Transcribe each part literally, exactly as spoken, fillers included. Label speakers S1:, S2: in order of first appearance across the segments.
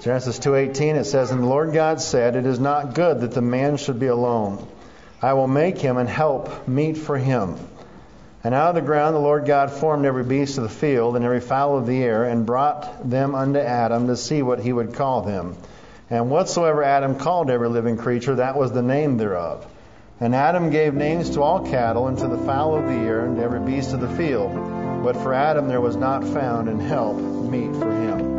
S1: Genesis two eighteen, it says, "And the Lord God said, It is not good that the man should be alone. I will make him an help meet for him. And out of the ground the Lord God formed every beast of the field and every fowl of the air, and brought them unto Adam to see what he would call them. And whatsoever Adam called every living creature, that was the name thereof. And Adam gave names to all cattle, and to the fowl of the air, and to every beast of the field. But for Adam there was not found an help meet for him."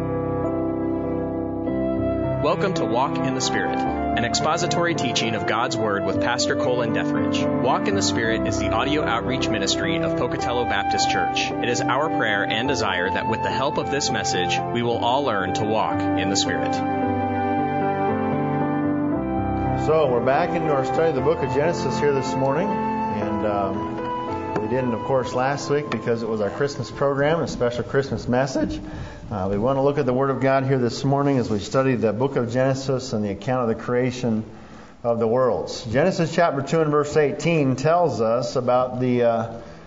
S2: Welcome to Walk in the Spirit, an expository teaching of God's Word with Pastor Colin Dethridge. Walk in the Spirit is the audio outreach ministry of Pocatello Baptist Church. It is our prayer and desire that with the help of this message, we will all learn to walk in the Spirit.
S1: So we're back into our study of the book of Genesis here this morning, and um, we didn't, of course, last week because it was our Christmas program, a special Christmas message. Uh, we want to look at the Word of God here this morning as we study the book of Genesis and the account of the creation of the worlds. Genesis chapter two and verse eighteen tells us about the uh,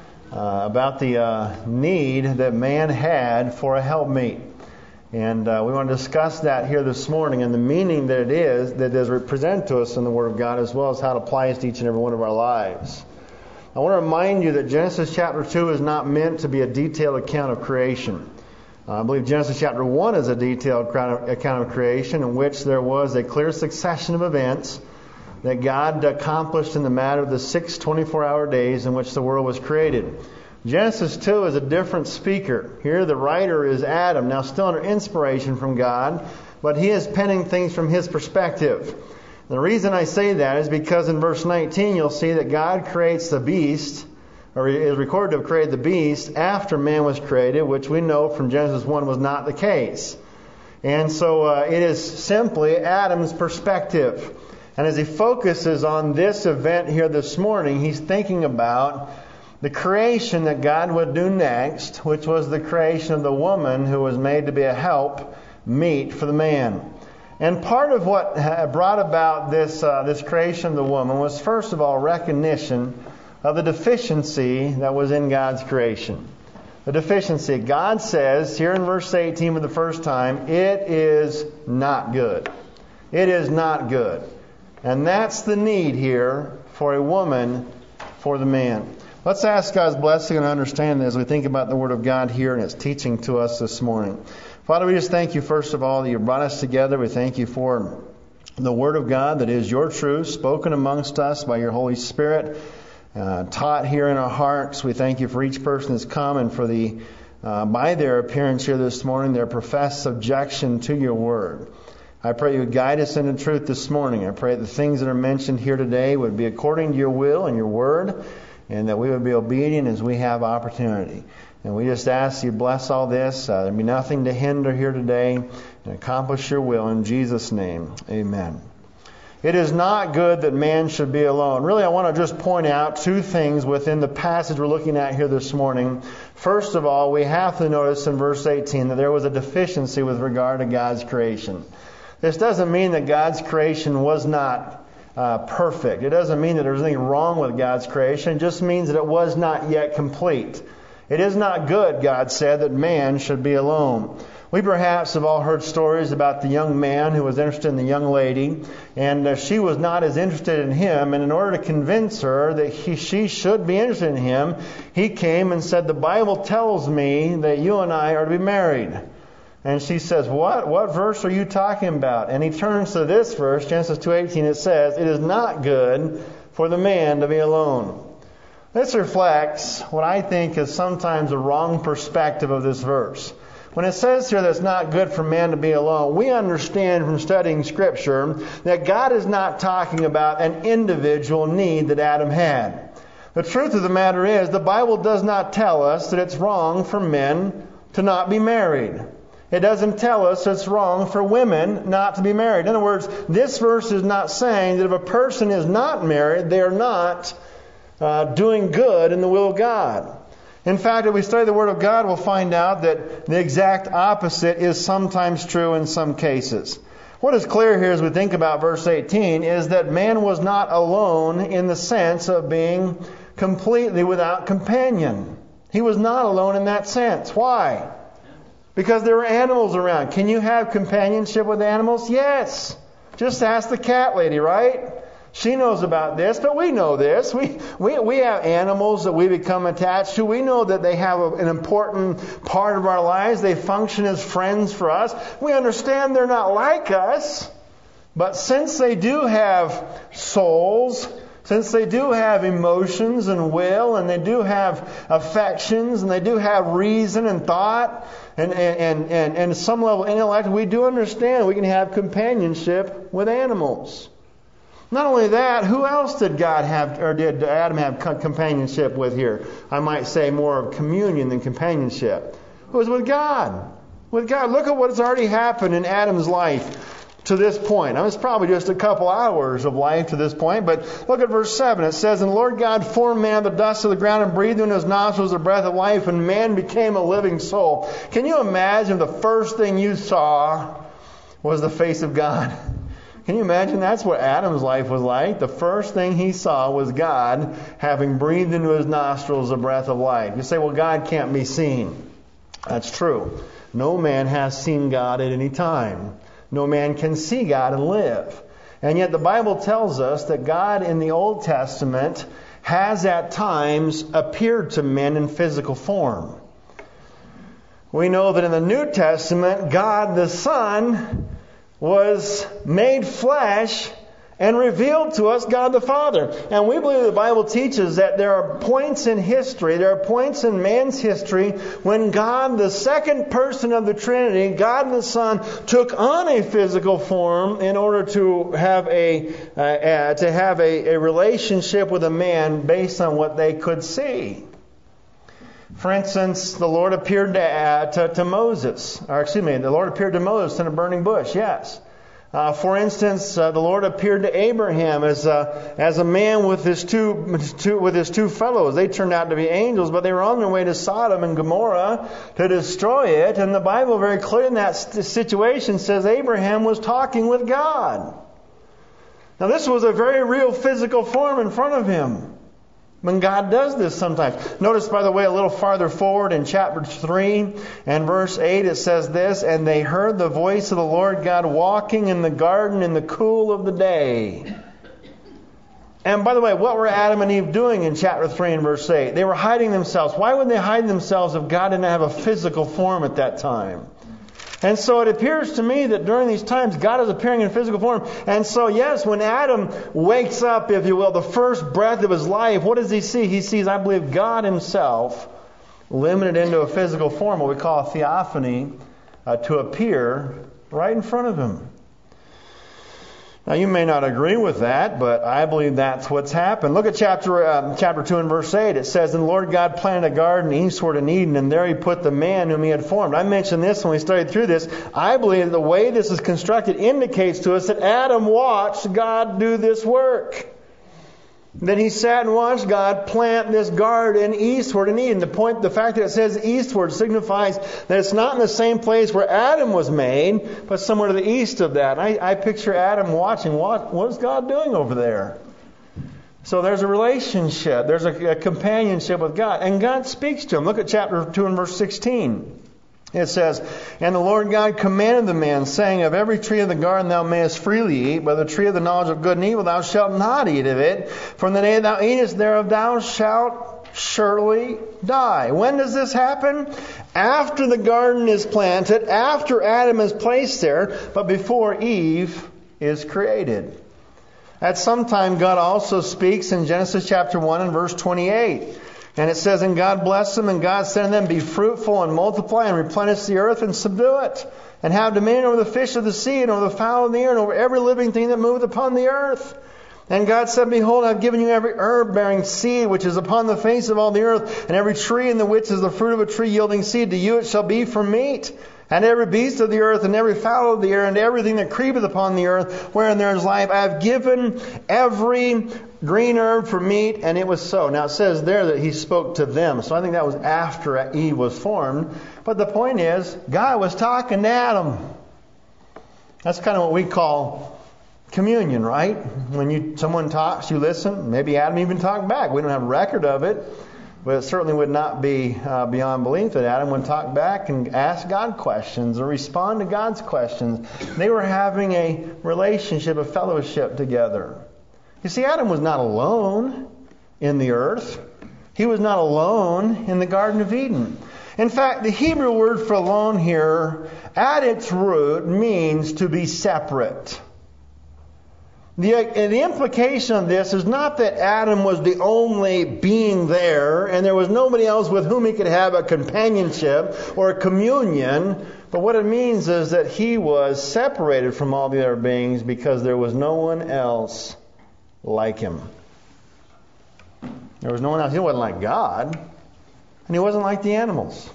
S1: uh, about the uh, need that man had for a helpmeet. And uh, we want to discuss that here this morning and the meaning that it is, that is represented to us in the Word of God, as well as how it applies to each and every one of our lives. I want to remind you that Genesis chapter two is not meant to be a detailed account of creation. Uh, I believe Genesis chapter one is a detailed account of creation in which there was a clear succession of events that God accomplished in the matter of the six twenty-four hour days in which the world was created. Genesis two is a different speaker. Here the writer is Adam, now still under inspiration from God, but he is penning things from his perspective. The reason I say that is because in verse nineteen you'll see that God creates the beast, or is recorded to have created the beast after man was created, which we know from Genesis one was not the case. And so uh, it is simply Adam's perspective. And as he focuses on this event here this morning, he's thinking about the creation that God would do next, which was the creation of the woman who was made to be a help meet for the man. And part of what brought about this uh, this creation of the woman was, first of all, recognition of the deficiency that was in God's creation. The deficiency. God says here in verse eighteen for the first time, it is not good. It is not good. And that's the need here for a woman for the man. Let's ask God's blessing and understanding as we think about the Word of God here and its teaching to us this morning. Father, we just thank you, first of all, that you brought us together. We thank you for the Word of God that is your truth, spoken amongst us by your Holy Spirit, uh, taught here in our hearts. We thank you for each person that's come and for the, uh, by their appearance here this morning, their professed subjection to your Word. I pray you would guide us into truth this morning. I pray that the things that are mentioned here today would be according to your will and your Word, and that we would be obedient as we have opportunity. And we just ask you bless all this. Uh, there be nothing to hinder here today, and accomplish your will in Jesus' name. Amen. It is not good that man should be alone. Really, I want to just point out two things within the passage we're looking at here this morning. First of all, we have to notice in verse eighteen that there was a deficiency with regard to God's creation. This doesn't mean that God's creation was not uh, perfect. It doesn't mean that there's anything wrong with God's creation. It just means that it was not yet complete. It is not good, God said, that man should be alone. We perhaps have all heard stories about the young man who was interested in the young lady, and uh, she was not as interested in him, and in order to convince her that he, she should be interested in him, he came and said, "The Bible tells me that you and I are to be married." And she says, what? What verse are you talking about? And he turns to this verse, Genesis two eighteen. It says, "It is not good for the man to be alone." This reflects what I think is sometimes a wrong perspective of this verse. When it says here that it's not good for man to be alone, we understand from studying Scripture that God is not talking about an individual need that Adam had. The truth of the matter is, the Bible does not tell us that it's wrong for men to not be married. It doesn't tell us it's wrong for women not to be married. In other words, this verse is not saying that if a person is not married, they are not uh, doing good in the will of God. In fact, if we study the Word of God, we'll find out that the exact opposite is sometimes true in some cases. What is clear here as we think about verse eighteen is that man was not alone in the sense of being completely without companion. He was not alone in that sense. Why? Because there were animals around. Can you have companionship with animals? Yes. Just ask the cat lady, right? She knows about this, but we know this. We, we, we have animals that we become attached to. We know that they have a, an important part of our lives. They function as friends for us. We understand they're not like us. But since they do have souls, since they do have emotions and will, and they do have affections, and they do have reason and thought, and, and, and, and some level of intellect, we do understand we can have companionship with animals. Not only that, who else did God have, or did Adam have companionship with here? I might say more of communion than companionship. It was with God. With God. Look at what's already happened in Adam's life to this point. Now, it's probably just a couple hours of life to this point, but look at verse seven. It says, "And the Lord God formed man of the dust of the ground and breathed into his nostrils the breath of life, and man became a living soul." Can you imagine the first thing you saw was the face of God? Can you imagine that's what Adam's life was like? The first thing he saw was God having breathed into his nostrils the breath of life. You say, well, God can't be seen. That's true. No man has seen God at any time. No man can see God and live. And yet the Bible tells us that God in the Old Testament has at times appeared to men in physical form. We know that in the New Testament, God the Son was made flesh and revealed to us God the Father. And we believe the Bible teaches that there are points in history, there are points in man's history when God, the second person of the Trinity, God the Son, took on a physical form in order to have a uh, uh, to have a, a relationship with a man based on what they could see. For instance, the Lord appeared to, uh, to, to Moses, or excuse me, the Lord appeared to Moses in a burning bush, yes. Uh, for instance, uh, the Lord appeared to Abraham as a, as a man with his two, two with his two fellows. They turned out to be angels, but they were on their way to Sodom and Gomorrah to destroy it. And the Bible very clearly in that situation says Abraham was talking with God. Now this was a very real physical form in front of him. When God does this sometimes. Notice, by the way, a little farther forward in chapter three and verse eight, it says this, "And they heard the voice of the Lord God walking in the garden in the cool of the day." And by the way, what were Adam and Eve doing in chapter three and verse eight? They were hiding themselves. Why would they hide themselves if God didn't have a physical form at that time? And so it appears to me that during these times, God is appearing in physical form. And so, yes, when Adam wakes up, if you will, the first breath of his life, what does he see? He sees, I believe, God himself limited into a physical form, what we call a theophany, uh, to appear right in front of him. Now, you may not agree with that, but I believe that's what's happened. Look at chapter uh, chapter two and verse eight. It says, "And the Lord God planted a garden eastward in Eden, and there He put the man whom He had formed." I mentioned this when we studied through this. I believe the way this is constructed indicates to us that Adam watched God do this work. Then he sat and watched God plant this garden eastward in Eden. The point, the fact that it says eastward signifies that it's not in the same place where Adam was made, but somewhere to the east of that. I, I picture Adam watching, what, what is God doing over there? So there's a relationship, there's a, a companionship with God. And God speaks to him. Look at chapter two and verse sixteen. It says, "And the Lord God commanded the man, saying, Of every tree of the garden thou mayest freely eat, but the tree of the knowledge of good and evil thou shalt not eat of it. From the day thou eatest thereof thou shalt surely die." When does this happen? After the garden is planted, after Adam is placed there, but before Eve is created. At some time God also speaks in Genesis chapter one and verse twenty-eight. And it says, "And God blessed them, and God said unto them, Be fruitful and multiply, and replenish the earth, and subdue it, and have dominion over the fish of the sea, and over the fowl of the air, and over every living thing that moveth upon the earth. And God said, Behold, I have given you every herb bearing seed, which is upon the face of all the earth, and every tree in the which is the fruit of a tree yielding seed. To you it shall be for meat. And every beast of the earth, and every fowl of the air, and everything that creepeth upon the earth, wherein there is life, I have given every green herb for meat." And it was so. Now it says there that He spoke to them. So I think that was after Eve was formed. But the point is, God was talking to Adam. That's kind of what we call communion, right? When you someone talks, you listen. Maybe Adam even talked back. We don't have a record of it. But it certainly would not be uh, beyond belief that Adam would talk back and ask God questions or respond to God's questions. They were having a relationship, a fellowship together. You see, Adam was not alone in the earth. He was not alone in the Garden of Eden. In fact, the Hebrew word for alone here, at its root, means to be separate. The, the implication of this is not that Adam was the only being there and there was nobody else with whom he could have a companionship or a communion. But what it means is that he was separated from all the other beings because there was no one else like him. There was no one else. He wasn't like God. And he wasn't like the animals.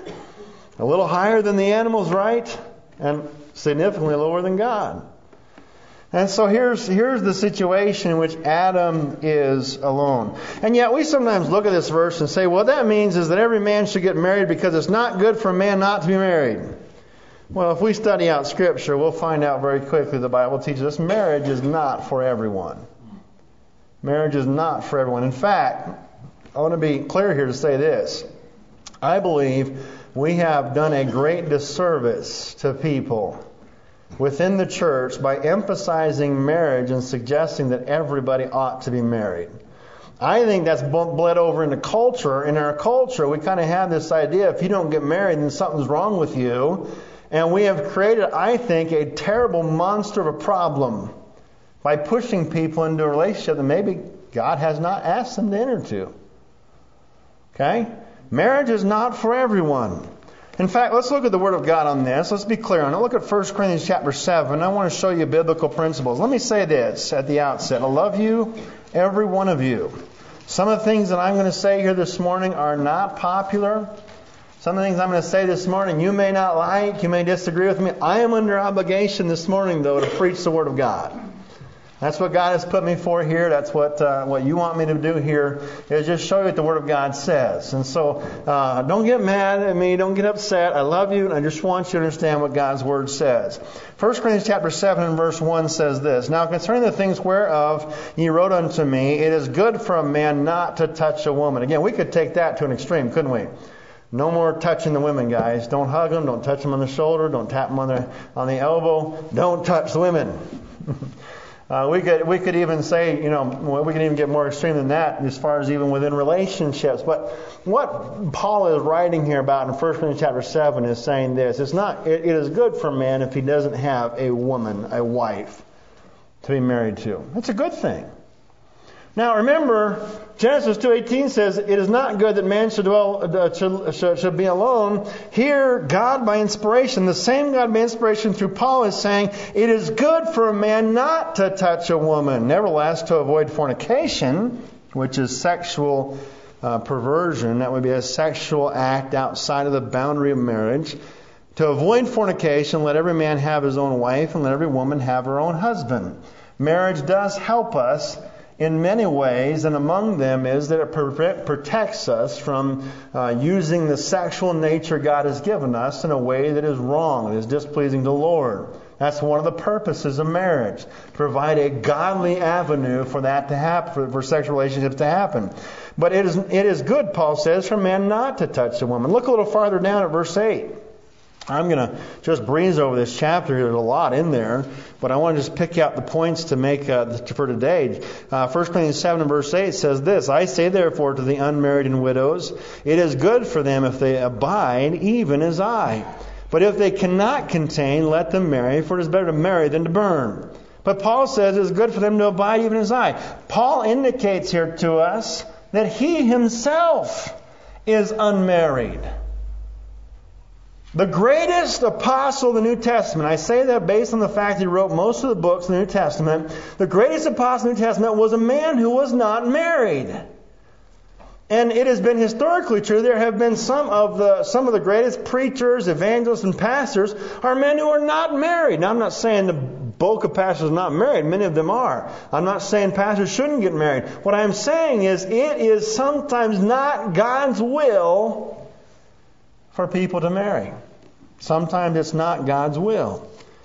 S1: A little higher than the animals, right? And significantly lower than God. And so here's here's the situation in which Adam is alone. And yet we sometimes look at this verse and say, well, that means is that every man should get married because it's not good for a man not to be married. Well, if we study out Scripture, we'll find out very quickly the Bible teaches us marriage is not for everyone. Marriage is not for everyone. In fact, I want to be clear here to say this. I believe we have done a great disservice to people within the church by emphasizing marriage and suggesting that everybody ought to be married. I think that's bled over into culture. In our culture, we kind of have this idea if you don't get married, then something's wrong with you. And we have created, I think, a terrible monster of a problem by pushing people into a relationship that maybe God has not asked them to enter into. Okay? Marriage is not for everyone. In fact, let's look at the Word of God on this. Let's be clear on it. Look at First Corinthians chapter seven. I want to show you biblical principles. Let me say this at the outset. I love you, every one of you. Some of the things that I'm going to say here this morning are not popular. Some of the things I'm going to say this morning you may not like. You may disagree with me. I am under obligation this morning, though, to preach the Word of God. That's what God has put me for here. That's what uh, what you want me to do here, is just show you what the Word of God says. And so uh, don't get mad at me. Don't get upset. I love you, and I just want you to understand what God's Word says. First Corinthians chapter seven and verse one says this, Now concerning the things whereof ye wrote unto me, it is good for a man not to touch a woman. Again, we could take that to an extreme, couldn't we? No more touching the women, guys. Don't hug them. Don't touch them on the shoulder. Don't tap them on the, on the elbow. Don't touch the women. Uh, we could we could even say, you know, we can even get more extreme than that as far as even within relationships. But what Paul is writing here about in First Corinthians chapter seven is saying this. It's not. It, it is good for a man if he doesn't have a woman, a wife, to be married to. That's a good thing. Now remember, Genesis two eighteen says, it is not good that man should dwell uh, should, should, should be alone. Here, God by inspiration, the same God by inspiration through Paul is saying, it is good for a man not to touch a woman. Nevertheless, to avoid fornication, which is sexual uh, perversion, that would be a sexual act outside of the boundary of marriage. To avoid fornication, let every man have his own wife, and let every woman have her own husband. Marriage does help us in many ways, and among them is that it protects us from uh, using the sexual nature God has given us in a way that is wrong, that is displeasing to the Lord. That's one of the purposes of marriage. Provide a godly avenue for that to happen, for, for sexual relationships to happen. But it is it is good, Paul says, for a man not to touch a woman. Look a little farther down at verse eight. I'm going to just breeze over this chapter. There's a lot in there, but I want to just pick out the points to make uh, for today. Uh, First Corinthians seven and verse eight says this, I say therefore to the unmarried and widows, it is good for them if they abide, even as I. But if they cannot contain, let them marry, for it is better to marry than to burn. But Paul says it is good for them to abide, even as I. Paul indicates here to us that he himself is unmarried. The greatest apostle of the New Testament, I say that based on the fact that he wrote most of the books in the New Testament, the greatest apostle of the New Testament was a man who was not married. And it has been historically true. There have been some of the some of the greatest preachers, evangelists, and pastors are men who are not married. Now, I'm not saying the bulk of pastors are not married. Many of them are. I'm not saying pastors shouldn't get married. What I'm saying is it is sometimes not God's will for people to marry. Sometimes it's not God's will.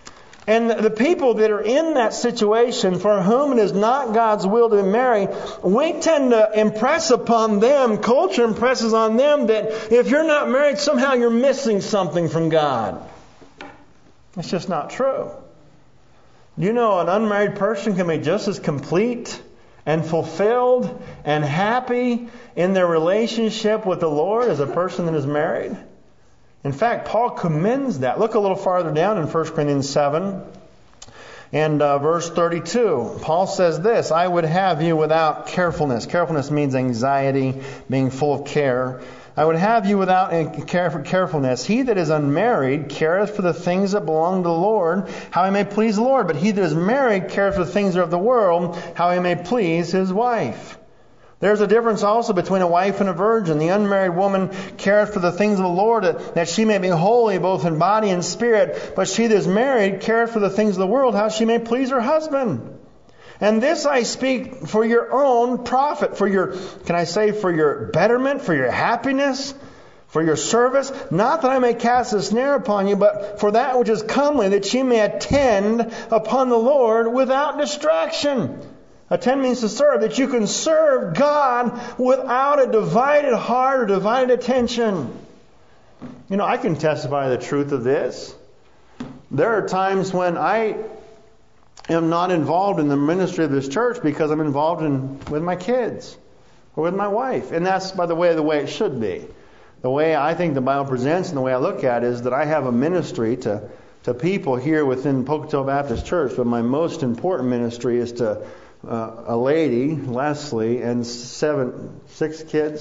S1: And the people that are in that situation for whom it is not God's will to marry, we tend to impress upon them, culture impresses on them that if you're not married, somehow you're missing something from God. It's just not true. You know, an unmarried person can be just as complete and fulfilled and happy in their relationship with the Lord as a person that is married. In fact, Paul commends that. Look a little farther down in First Corinthians seven and uh, verse thirty-two. Paul says this, I would have you without carefulness. Carefulness means anxiety, being full of care. I would have you without carefulness. He that is unmarried careth for the things that belong to the Lord, how he may please the Lord. But he that is married careth for the things of the world, how he may please his wife. There's a difference also between a wife and a virgin. The unmarried woman careth for the things of the Lord, that she may be holy both in body and spirit. But she that is married careth for the things of the world, how she may please her husband. And this I speak for your own profit, for your, can I say, for your betterment, for your happiness, for your service. Not that I may cast a snare upon you, but for that which is comely, that ye may attend upon the Lord without distraction. Attend means to serve, that you can serve God without a divided heart or divided attention. You know, I can testify the truth of this. There are times when I am not involved in the ministry of this church because I'm involved in with my kids or with my wife. And that's, by the way, the way it should be. The way I think the Bible presents and the way I look at it is that I have a ministry to, to people here within Pocatello Baptist Church, but my most important ministry is to uh, a lady, Leslie, and seven, six kids.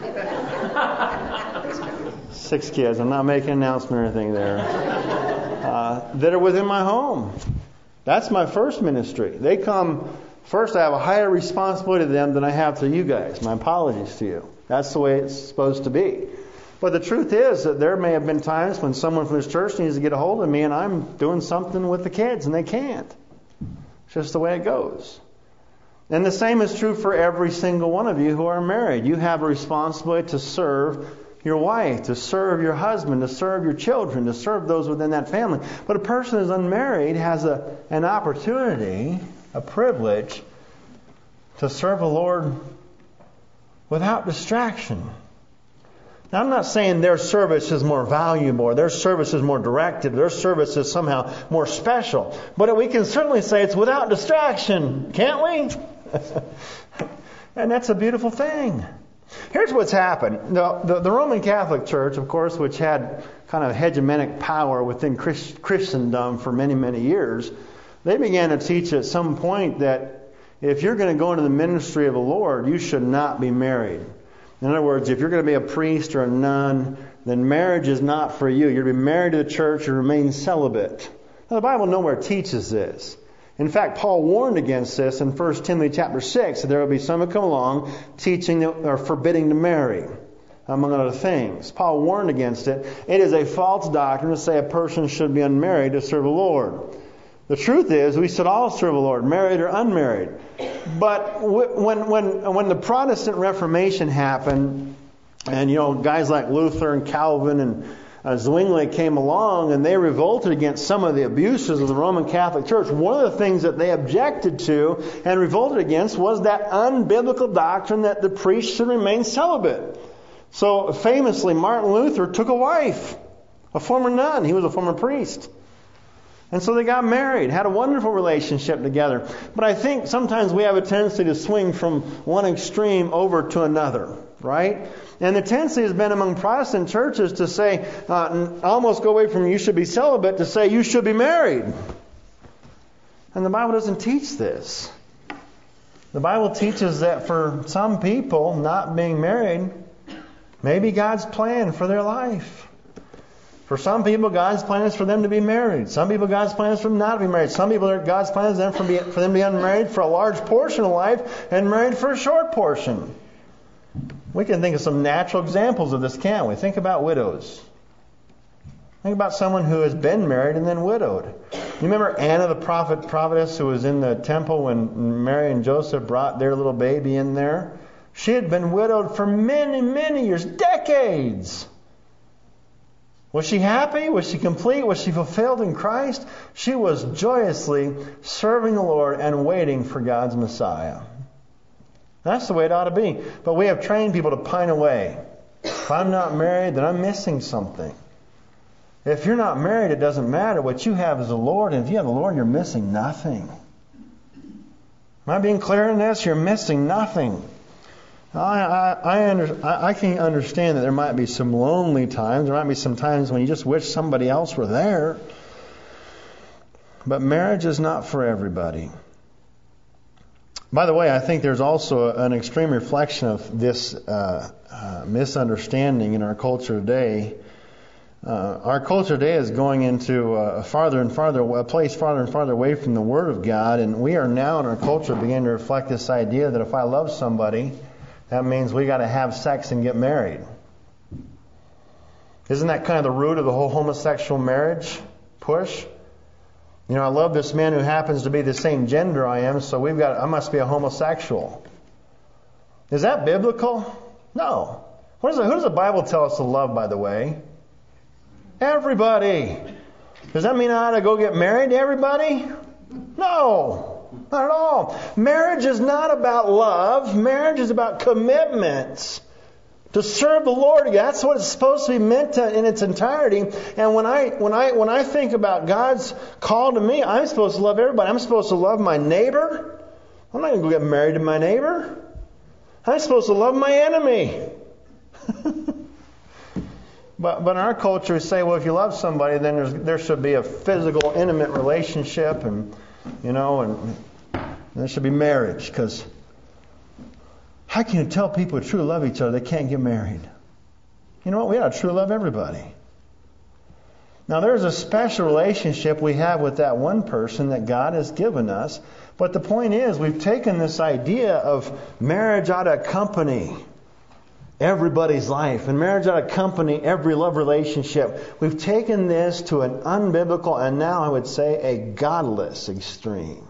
S1: Six kids. I'm not making an announcement or anything there. Uh, that are within my home. That's my first ministry. They come first. I have a higher responsibility to them than I have to you guys. My apologies to you. That's the way it's supposed to be. But the truth is that there may have been times when someone from this church needs to get a hold of me and I'm doing something with the kids and they can't. It's just the way it goes. And the same is true for every single one of you who are married. You have a responsibility to serve your wife, to serve your husband, to serve your children, to serve those within that family. But a person who's unmarried has a, an opportunity, a privilege, to serve the Lord without distraction. Now, I'm not saying their service is more valuable, or their service is more directed, their service is somehow more special. But we can certainly say it's without distraction, can't we? And that's a beautiful thing. Here's what's happened. The, the, the Roman Catholic Church, of course, which had kind of hegemonic power within Christ, Christendom for many, many years, they began to teach at some point that if you're going to go into the ministry of the Lord, you should not be married. In other words, if you're going to be a priest or a nun, then marriage is not for you. You're to be married to the church and remain celibate. Now, the Bible nowhere teaches this. In fact, Paul warned against this in First Timothy chapter six, that there will be some who come along teaching or forbidding to marry, among other things. Paul warned against it. It is a false doctrine to say a person should be unmarried to serve the Lord. The truth is, we should all serve the Lord, married or unmarried. But when when when the Protestant Reformation happened, and you know guys like Luther and Calvin and uh, Zwingli came along, and they revolted against some of the abuses of the Roman Catholic Church, one of the things that they objected to and revolted against was that unbiblical doctrine that the priest should remain celibate. So famously, Martin Luther took a wife, a former nun. He was a former priest. And so they got married, had a wonderful relationship together. But I think sometimes we have a tendency to swing from one extreme over to another, right? And the tendency has been among Protestant churches to say, uh, almost go away from you should be celibate to say you should be married. And the Bible doesn't teach this. The Bible teaches that for some people, not being married may be God's plan for their life. For some people, God's plan is for them to be married. Some people, God's plan is for them not to be married. Some people, God's plan is for them to be unmarried for a large portion of life and married for a short portion. We can think of some natural examples of this, can't we? Think about widows. Think about someone who has been married and then widowed. You remember Anna, the prophet prophetess, who was in the temple when Mary and Joseph brought their little baby in there? She had been widowed for many, many years, decades, Was she happy? Was she complete? Was she fulfilled in Christ? She was joyously serving the Lord and waiting for God's Messiah. That's the way it ought to be. But we have trained people to pine away. If I'm not married, then I'm missing something. If you're not married, it doesn't matter. What you have is the Lord. And if you have the Lord, you're missing nothing. Am I being clear in this? You're missing nothing. I, I, I, under, I, I can understand that there might be some lonely times. There might be some times when you just wish somebody else were there. But marriage is not for everybody. By the way, I think there's also an extreme reflection of this uh, uh, misunderstanding in our culture today. Uh, our culture today is going into a farther and farther, a place farther and farther away from the Word of God, and we are now in our culture beginning to reflect this idea that if I love somebody, that means we got to have sex and get married. Isn't that kind of the root of the whole homosexual marriage push? You know, I love this man who happens to be the same gender I am, so we've got I must be a homosexual. Is that biblical? No. What is it, who does the Bible tell us to love, by the way? Everybody. Does that mean I ought to go get married to everybody? No, not at all. Marriage is not about love. Marriage is about commitments to serve the Lord. That's what it's supposed to be meant to in its entirety. And when I when I when I think about God's call to me, I'm supposed to love everybody. I'm supposed to love my neighbor. I'm not going to go get married to my neighbor. I'm supposed to love my enemy. But but in our culture, we say, well, if you love somebody, then there's, there should be a physical, intimate relationship, and you know, and, and there should be marriage. Because how can you tell people truly love each other? They can't get married. You know what? We ought to truly love everybody. Now, there's a special relationship we have with that one person that God has given us. But the point is, we've taken this idea of marriage ought to accompany everybody's life, and marriage ought to accompany every love relationship. We've taken this to an unbiblical, and now I would say a godless extreme.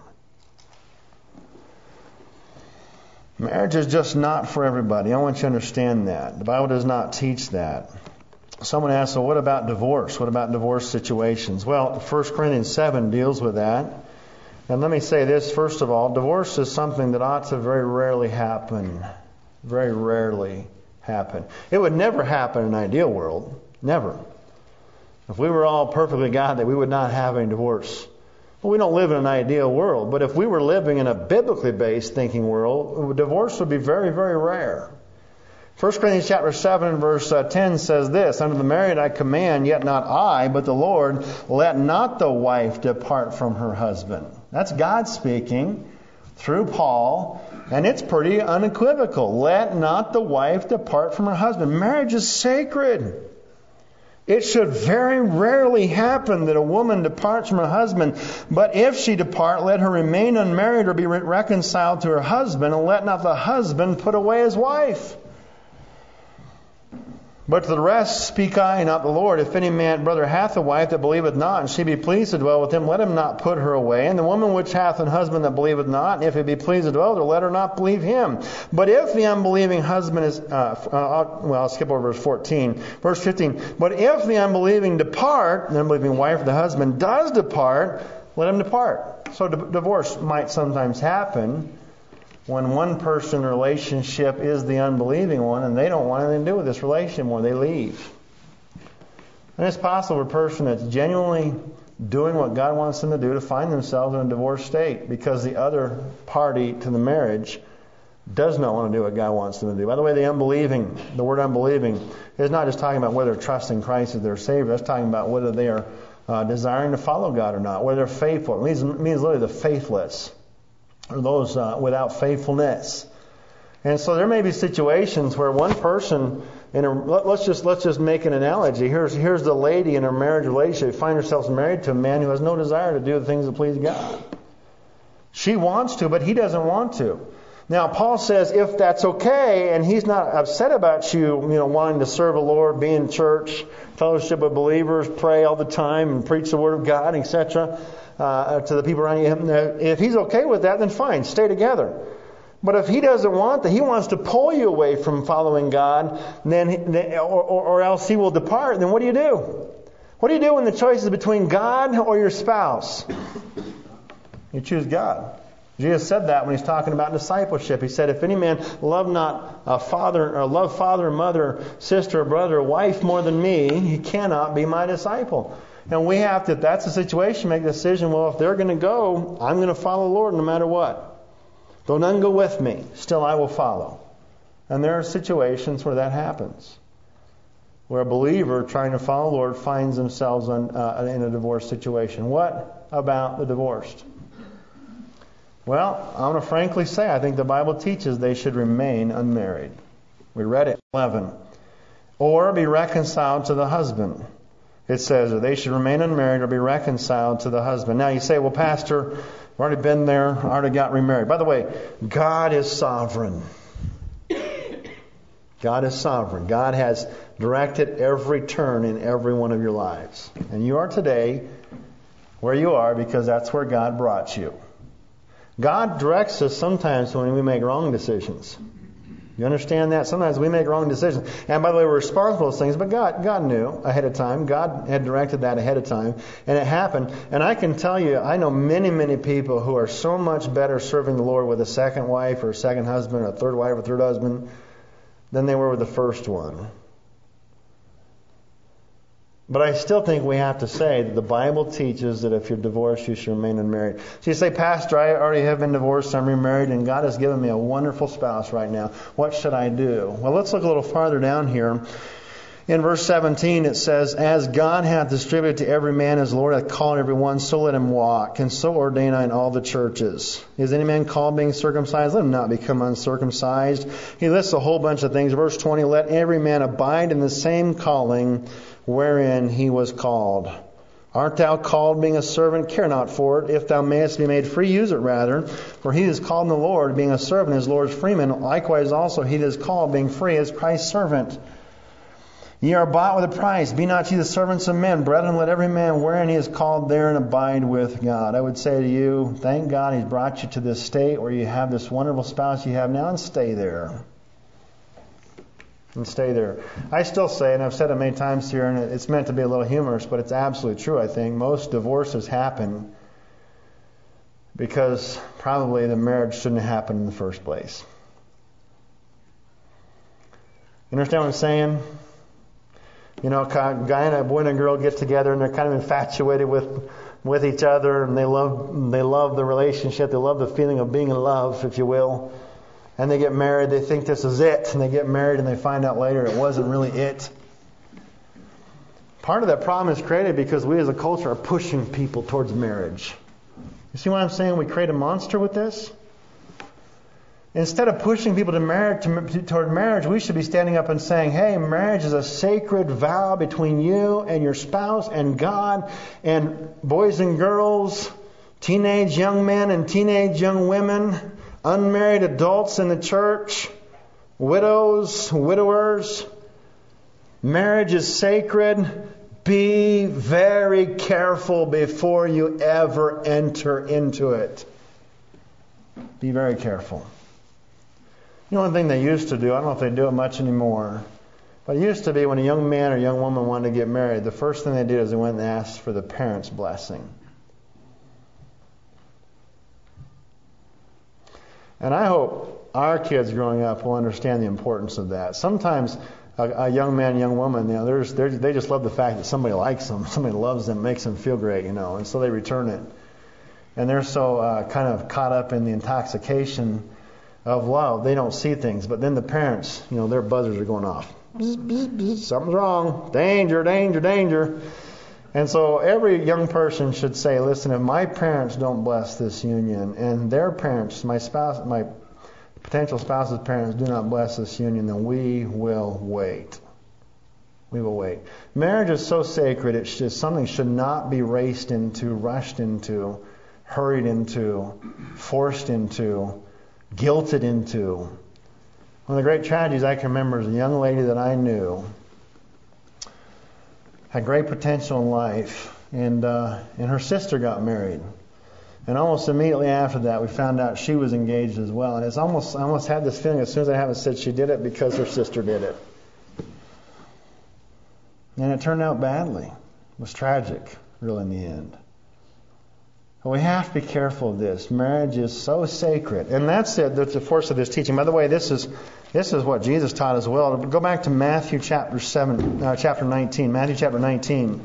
S1: Marriage is just not for everybody. I want you to understand that. The Bible does not teach that. Someone asks, well, what about divorce? What about divorce situations? Well, First Corinthians seven deals with that. And let me say this, first of all, divorce is something that ought to very rarely happen. Very rarely happen. It would never happen in an ideal world. Never. If we were all perfectly godly, we would not have any divorce. Well, we don't live in an ideal world. But if we were living in a biblically based thinking world, divorce would be very, very rare. First Corinthians chapter seven verse ten says this, unto the married I command, yet not I, but the Lord, let not the wife depart from her husband. That's God speaking through Paul. And it's pretty unequivocal. Let not the wife depart from her husband. Marriage is sacred. It should very rarely happen that a woman departs from her husband. But if she depart, let her remain unmarried or be reconciled to her husband, and let not the husband put away his wife. But to the rest speak I, not the Lord. If any man brother hath a wife that believeth not, and she be pleased to dwell with him, let him not put her away. And the woman which hath an husband that believeth not, and if he be pleased to dwell with her, let her not believe him. But if the unbelieving husband is, uh, uh, well, I'll skip over verse fourteen. Verse fifteen. But if the unbelieving depart, the unbelieving wife or the husband does depart, let him depart. So d- divorce might sometimes happen when one person relationship is the unbelieving one and they don't want anything to do with this relationship anymore, they leave. And it's possible for a person that's genuinely doing what God wants them to do to find themselves in a divorced state because the other party to the marriage does not want to do what God wants them to do. By the way, the unbelieving, the word unbelieving, is not just talking about whether they're trusting Christ as their Savior. It's talking about whether they are uh, desiring to follow God or not, whether they're faithful. It means, it means literally the faithless, or those uh, without faithfulness. And so there may be situations where one person, in a, let, let's just let's just make an analogy. Here's here's the lady in her marriage relationship, find herself married to a man who has no desire to do the things that please God. She wants to, but he doesn't want to. Now Paul says if that's okay, and he's not upset about you, you know, wanting to serve the Lord, be in church, fellowship with believers, pray all the time, and preach the Word of God, et cetera. Uh, to the people around you. If he's okay with that, then fine, stay together. But if he doesn't want that, he wants to pull you away from following God, then or, or, or else he will depart. Then what do you do? What do you do when the choice is between God or your spouse? You choose God. Jesus said that when he's talking about discipleship. He said, if any man love not a father, or love father, mother, sister, brother, wife more than me, he cannot be my disciple. And we have to, if that's the situation, make the decision, well, if they're going to go, I'm going to follow the Lord no matter what. Though none go with me, still I will follow. And there are situations where that happens. Where a believer trying to follow the Lord finds themselves on, uh, in a divorce situation. What about the divorced? Well, I want to frankly say, I think the Bible teaches they should remain unmarried. We read it. eleven. Or be reconciled to the husband. It says that they should remain unmarried or be reconciled to the husband. Now you say, well, Pastor, I've already been there, I already got remarried. By the way, God is sovereign. God is sovereign. God has directed every turn in every one of your lives. And you are today where you are because that's where God brought you. God directs us sometimes when we make wrong decisions. You understand that? Sometimes we make wrong decisions. And by the way, we're responsible for those things, but God, God knew ahead of time. God had directed that ahead of time. And it happened. And I can tell you, I know many, many people who are so much better serving the Lord with a second wife or a second husband or a third wife or a third husband than they were with the first one. But I still think we have to say that the Bible teaches that if you're divorced, you should remain unmarried. So you say, Pastor, I already have been divorced, I'm remarried, and God has given me a wonderful spouse right now. What should I do? Well, let's look a little farther down here. In verse seventeen, it says, as God hath distributed to every man as the Lord hath called every one, so let him walk, and so ordain I in all the churches. Is any man called being circumcised? Let him not become uncircumcised. He lists a whole bunch of things. Verse twenty, let every man abide in the same calling wherein he was called. Art thou called being a servant? Care not for it. If thou mayest be made free, use it rather. For he that is called in the Lord, being a servant, is Lord's freeman. Likewise also he that is called, being free, is Christ's servant. Ye are bought with a price. Be not ye the servants of men. Brethren, let every man wherein he is called there and abide with God. I would say to you, thank God he's brought you to this state where you have this wonderful spouse you have now, and stay there. And stay there. I still say, and I've said it many times here, and it's meant to be a little humorous, but it's absolutely true, I think. Most divorces happen because probably the marriage shouldn't have happened in the first place. You understand what I'm saying? You know, a guy and a boy and a girl get together and they're kind of infatuated with with each other, and they love they love the relationship, they love the feeling of being in love, if you will. And they get married, they think this is it, and they get married and they find out later it wasn't really it. Part of that problem is created because we as a culture are pushing people towards marriage. You see what I'm saying? We create a monster with this. Instead of pushing people to marriage, to, toward marriage, we should be standing up and saying, hey, marriage is a sacred vow between you and your spouse and God, and boys and girls, teenage young men and teenage young women, unmarried adults in the church, widows, widowers. Marriage is sacred. Be very careful before you ever enter into it. Be very careful. You know, one thing they used to do, I don't know if they do it much anymore, but it used to be when a young man or young woman wanted to get married, the first thing they did is they went and asked for the parents' blessing. And I hope our kids growing up will understand the importance of that. Sometimes a, a young man, young woman, you know, there's, there's, they just love the fact that somebody likes them, somebody loves them, makes them feel great, you know, and so they return it. And they're so uh, kind of caught up in the intoxication of love, they don't see things. But then the parents, you know, their buzzers are going off. Bzz, bzz, bzz, something's wrong. Danger, danger, danger. And so every young person should say, listen, if my parents don't bless this union, and their parents, my spouse, my potential spouse's parents do not bless this union, then we will wait. We will wait. Marriage is so sacred, it's just something should not be raced into, rushed into, hurried into, forced into, guilted into. One of the great tragedies I can remember is a young lady that I knew had great potential in life, and uh, and her sister got married. And almost immediately after that, we found out she was engaged as well. And it's almost I almost had this feeling as soon as I haven't said she did it because her sister did it. And it turned out badly. was tragic, really, in the end. But we have to be careful of this. Marriage is so sacred. And that's it, that's the force of this teaching. By the way, this is this is what Jesus taught as well. Go back to Matthew chapter seven, uh, chapter nineteen. Matthew chapter nineteen.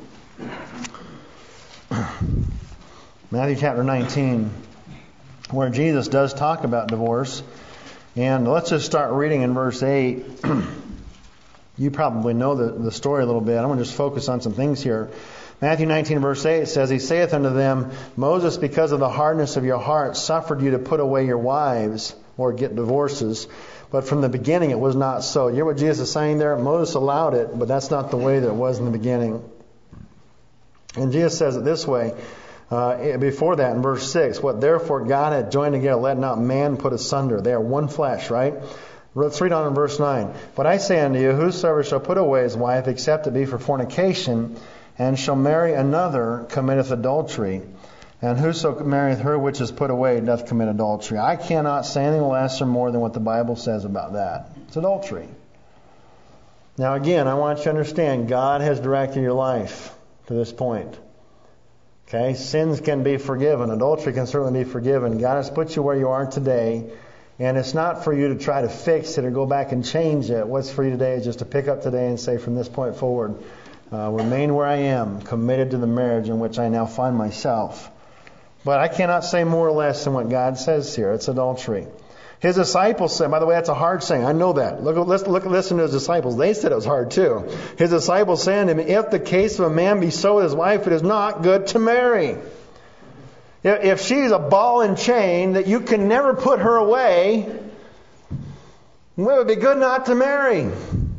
S1: Matthew chapter nineteen, where Jesus does talk about divorce. And let's just start reading in verse eight. You probably know the, the story a little bit. I'm going to just focus on some things here. Matthew nineteen, verse eight says, He saith unto them, Moses, because of the hardness of your heart, suffered you to put away your wives, or get divorces. But from the beginning it was not so. You hear what Jesus is saying there? Moses allowed it, but that's not the way that it was in the beginning. And Jesus says it this way, uh, before that in verse six, What therefore God hath joined together, let not man put asunder. They are one flesh, right? Let's read on in verse nine. But I say unto you, whosoever shall put away his wife, except it be for fornication, and shall marry another, committeth adultery. And whoso marrieth her which is put away doth commit adultery. I cannot say anything less or more than what the Bible says about that. It's adultery. Now again, I want you to understand, God has directed your life to this point. Okay? Sins can be forgiven. Adultery can certainly be forgiven. God has put you where you are today. And it's not for you to try to fix it or go back and change it. What's for you today is just to pick up today and say, from this point forward, uh, remain where I am, committed to the marriage in which I now find myself. But I cannot say more or less than what God says here. It's adultery. His disciples said, by the way, that's a hard saying. I know that. Look, let's look, listen to his disciples. They said it was hard too. His disciples saying to him, If the case of a man be so with his wife, it is not good to marry. If she's a ball and chain that you can never put her away, it would be good not to marry. And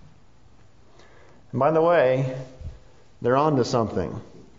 S1: by the way, they're on to something.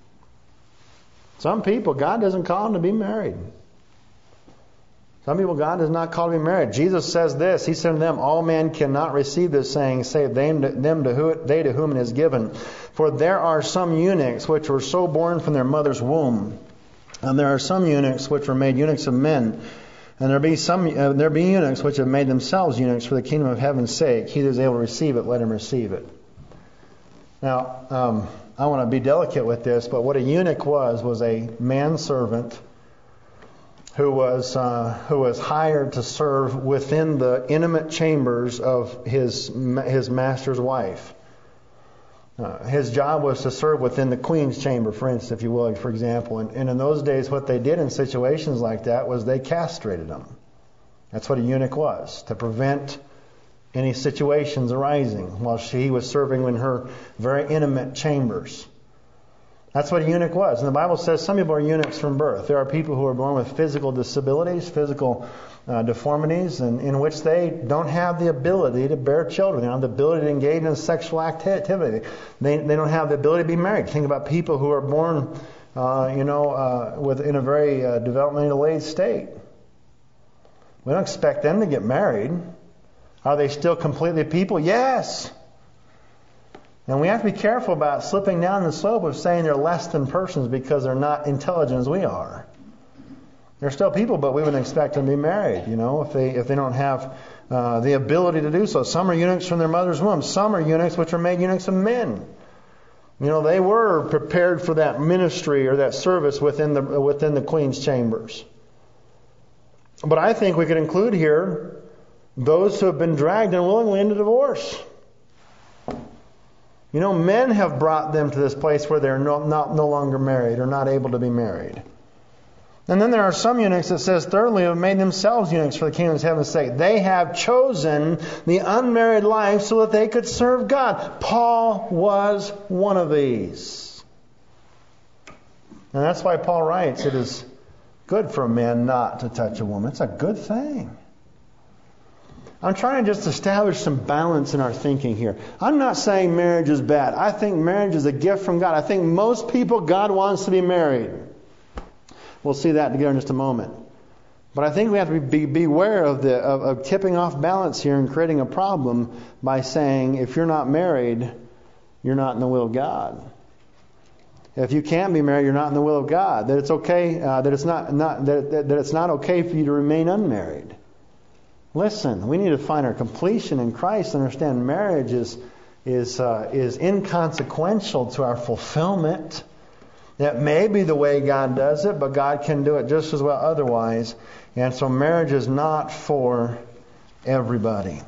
S1: Some people, God doesn't call them to be married. Some people, God does not call to be married. Jesus says this. He said to them, All men cannot receive this saying, save them to, them to who, they to whom it is given. For there are some eunuchs which were so born from their mother's womb. And there are some eunuchs which were made eunuchs of men. And there be some uh, there be eunuchs which have made themselves eunuchs for the kingdom of heaven's sake. He that is able to receive it, let him receive it. Now, um, I want to be delicate with this, but what a eunuch was, was a manservant who was uh, who was hired to serve within the intimate chambers of his his master's wife. Uh, his job was to serve within the queen's chamber, for instance, if you will, for example. And, and in those days, what they did in situations like that was they castrated them. That's what a eunuch was, to prevent any situations arising while she was serving in her very intimate chambers. That's what a eunuch was. And the Bible says some people are eunuchs from birth. There are people who are born with physical disabilities, physical uh, deformities, and in which they don't have the ability to bear children. They don't have the ability to engage in sexual activity. They they don't have the ability to be married. Think about people who are born, uh, you know, uh, with in a very uh, developmentally delayed state. We don't expect them to get married. Are they still completely people? Yes. And we have to be careful about slipping down the slope of saying they're less than persons because they're not intelligent as we are. They're still people, but we wouldn't expect them to be married, you know, if they if they don't have uh, the ability to do so. Some are eunuchs from their mother's womb. Some are eunuchs which are made eunuchs of men. You know, they were prepared for that ministry or that service within the within the queen's chambers. But I think we could include here those who have been dragged unwillingly into divorce. You know, men have brought them to this place where they're no, not, no longer married or not able to be married. And then there are some eunuchs that says, thirdly, who have made themselves eunuchs for the kingdom of heaven's sake. They have chosen the unmarried life so that they could serve God. Paul was one of these. And that's why Paul writes, it is good for a man not to touch a woman. It's a good thing. I'm trying to just establish some balance in our thinking here. I'm not saying marriage is bad. I think marriage is a gift from God. I think most people, God wants to be married. We'll see that together in just a moment. But I think we have to be beware of the of, of tipping off balance here and creating a problem by saying if you're not married, you're not in the will of God. If you can't be married, you're not in the will of God. That it's okay. Uh, that it's not not that, that that it's not okay for you to remain unmarried. Listen, we need to find our completion in Christ. Understand marriage is is uh, is inconsequential to our fulfillment. That may be the way God does it, but God can do it just as well otherwise. And so marriage is not for everybody.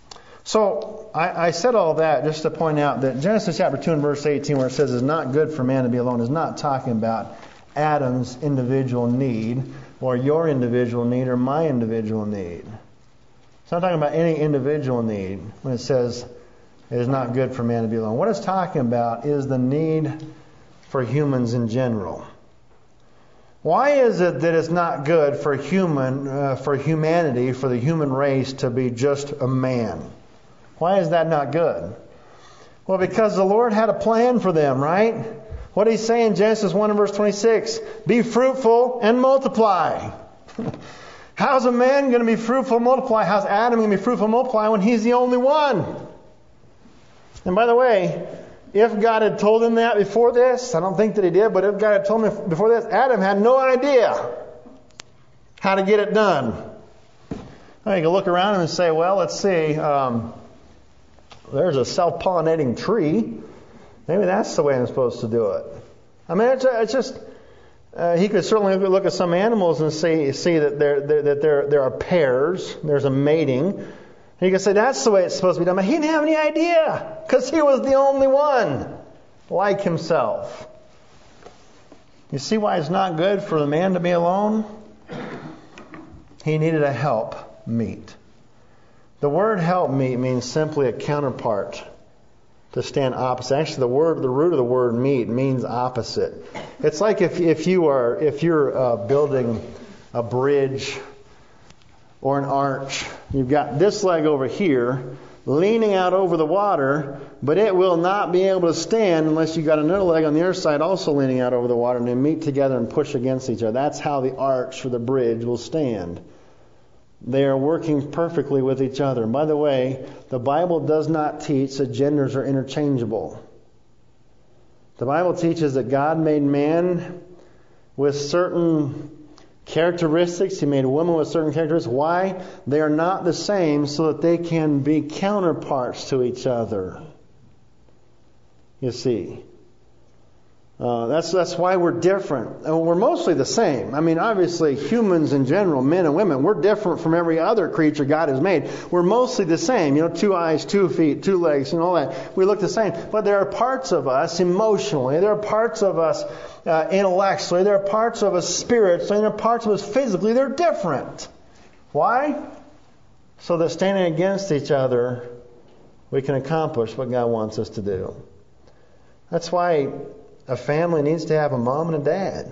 S1: So I, I said all that just to point out that Genesis chapter two and verse eighteen, where it says it's not good for man to be alone, is not talking about Adam's individual need or your individual need or my individual need. It's not talking about any individual need when it says it is not good for man to be alone. What it's talking about is the need for humans in general. Why is it that it's not good for human, uh, for humanity, for the human race to be just a man? Why is that not good? Well, because the Lord had a plan for them, right? What did He say in Genesis one and verse twenty-six? Be fruitful and multiply. How's a man going to be fruitful and multiply? How's Adam going to be fruitful and multiply when he's the only one? And by the way, if God had told him that before this, I don't think that He did, but if God had told him before this, Adam had no idea how to get it done. Now, you can look around and say, well, let's see, um, there's a self-pollinating tree. Maybe that's the way I'm supposed to do it. I mean, it's, it's just, uh, he could certainly look at some animals and see, see that, there, there, that there, there are pairs, there's a mating. And you can say that's the way it's supposed to be done. But he didn't have any idea because he was the only one like himself. You see why it's not good for the man to be alone? He needed a help meet. The word help meet means simply a counterpart, to stand opposite. Actually, the word, the root of the word meet means opposite. It's like if if you are if you're uh, building a bridge or an arch. You've got this leg over here leaning out over the water, but it will not be able to stand unless you've got another leg on the other side also leaning out over the water, and they meet together and push against each other. That's how the arch or the bridge will stand. They are working perfectly with each other. And by the way, the Bible does not teach that genders are interchangeable. The Bible teaches that God made man with certain characteristics. He made a woman with certain characteristics. Why? They are not the same so that they can be counterparts to each other. You see. Uh, that's that's why we're different. And we're mostly the same. I mean, obviously, humans in general, men and women, we're different from every other creature God has made. We're mostly the same. You know, two eyes, two feet, two legs, and all that. We look the same. But there are parts of us emotionally. There are parts of us uh, intellectually. There are parts of us spiritually. And there are parts of us physically. They're different. Why? So that standing against each other, we can accomplish what God wants us to do. That's why a family needs to have a mom and a dad,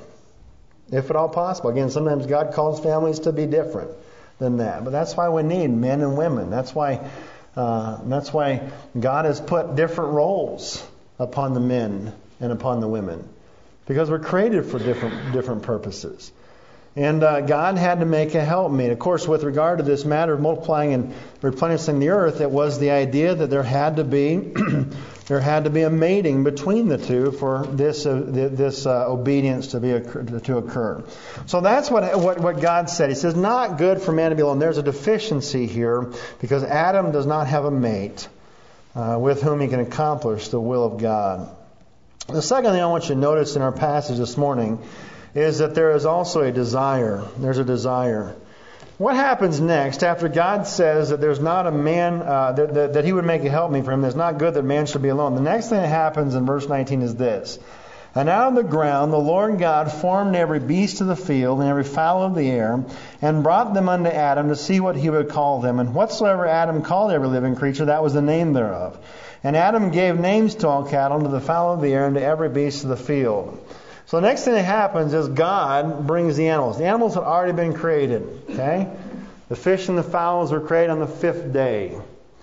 S1: if at all possible. Again, sometimes God calls families to be different than that, but that's why we need men and women. That's why uh, that's why God has put different roles upon the men and upon the women, because we're created for different different purposes. And uh, God had to make a helpmeet. Of course, with regard to this matter of multiplying and replenishing the earth, it was the idea that there had to be there had to be a mating between the two for this uh, this uh, obedience to be to occur. So that's what, what what God said. He says, "Not good for man to be alone." There's a deficiency here because Adam does not have a mate uh, with whom he can accomplish the will of God. The second thing I want you to notice in our passage this morning is that there is also a desire. There's a desire. What happens next after God says that there's not a man, uh, that, that, that He would make a helpmeet for him, there's not good that man should be alone. The next thing that happens in verse nineteen is this. And out of the ground the Lord God formed every beast of the field and every fowl of the air, and brought them unto Adam to see what he would call them. And whatsoever Adam called every living creature, that was the name thereof. And Adam gave names to all cattle, and to the fowl of the air, and to every beast of the field. So the next thing that happens is God brings the animals. The animals had already been created. Okay, the fish and the fowls were created on the fifth day.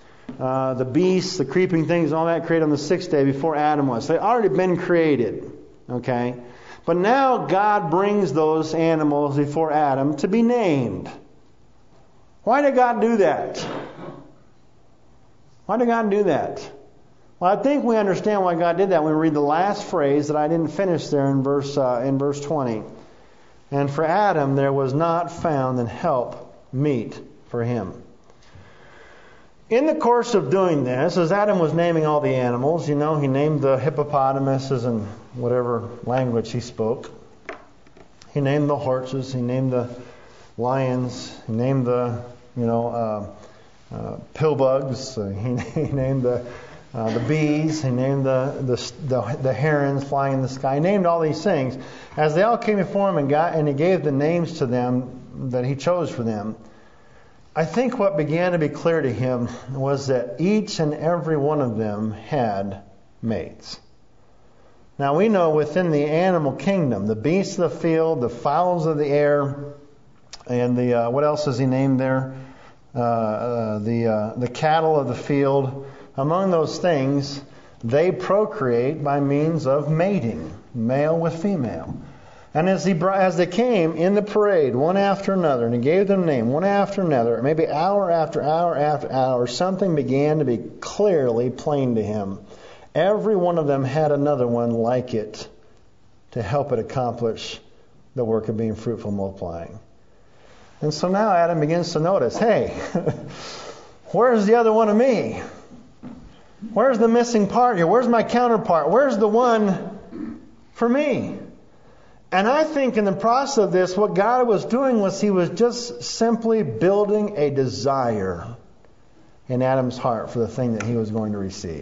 S1: Uh, the beasts, the creeping things, all that created on the sixth day before Adam was. So they'd already been created. Okay, but now God brings those animals before Adam to be named. Why did God do that? Why did God do that? Well, I think we understand why God did that when we read the last phrase that I didn't finish there in verse uh, in verse twenty. And for Adam there was not found an help meet for him. In the course of doing this, as Adam was naming all the animals, you know, he named the hippopotamuses in whatever language he spoke. He named the horses. He named the lions. He named the, you know, uh, uh, pill bugs. Uh, he, he named the uh, the bees. He named the, the the the herons flying in the sky. He named all these things. As they all came before him and got, and he gave the names to them that he chose for them. I think what began to be clear to him was that each and every one of them had mates. Now we know within the animal kingdom, the beasts of the field, the fowls of the air, and the uh, what else is he named there? Uh, uh, the uh, the cattle of the field. Among those things, they procreate by means of mating, male with female. And as he brought, as they came in the parade, one after another, and he gave them a name, one after another, maybe hour after hour after hour, something began to be clearly plain to him. Every one of them had another one like it to help it accomplish the work of being fruitful and multiplying. And so now Adam begins to notice, hey, where's the other one of me? Where's the missing part here? Where's my counterpart? Where's the one for me? And I think in the process of this, what God was doing was He was just simply building a desire in Adam's heart for the thing that he was going to receive.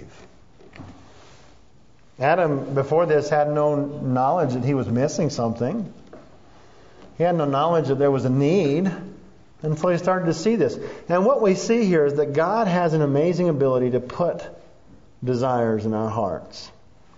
S1: Adam, before this, had no knowledge that he was missing something. He had no knowledge that there was a need until he started to see this. And what we see here is that God has an amazing ability to put desires in our hearts.